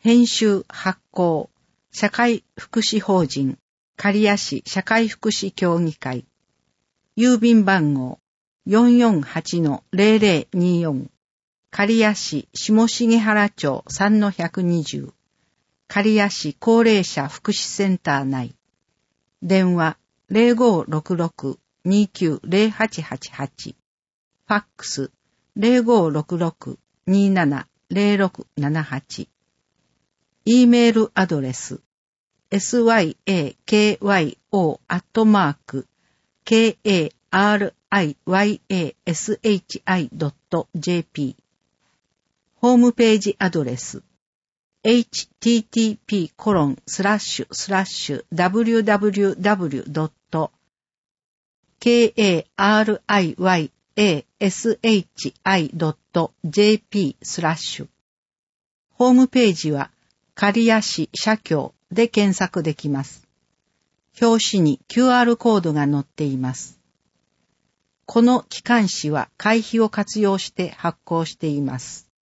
編集発行社会福祉法人刈谷市社会福祉協議会郵便番号 448-0024 刈谷市下重原町 3-120 刈谷市高齢者福祉センター内電話 0566-290888 ファックス 0566-270678 E メールアドレス syakyao@kariyashi.jp ホームページアドレス http://www.kariyashi.jp ホームページは刈谷市社協で検索できます。表紙に QR コードが載っています。この機関誌は会費を活用して発行しています。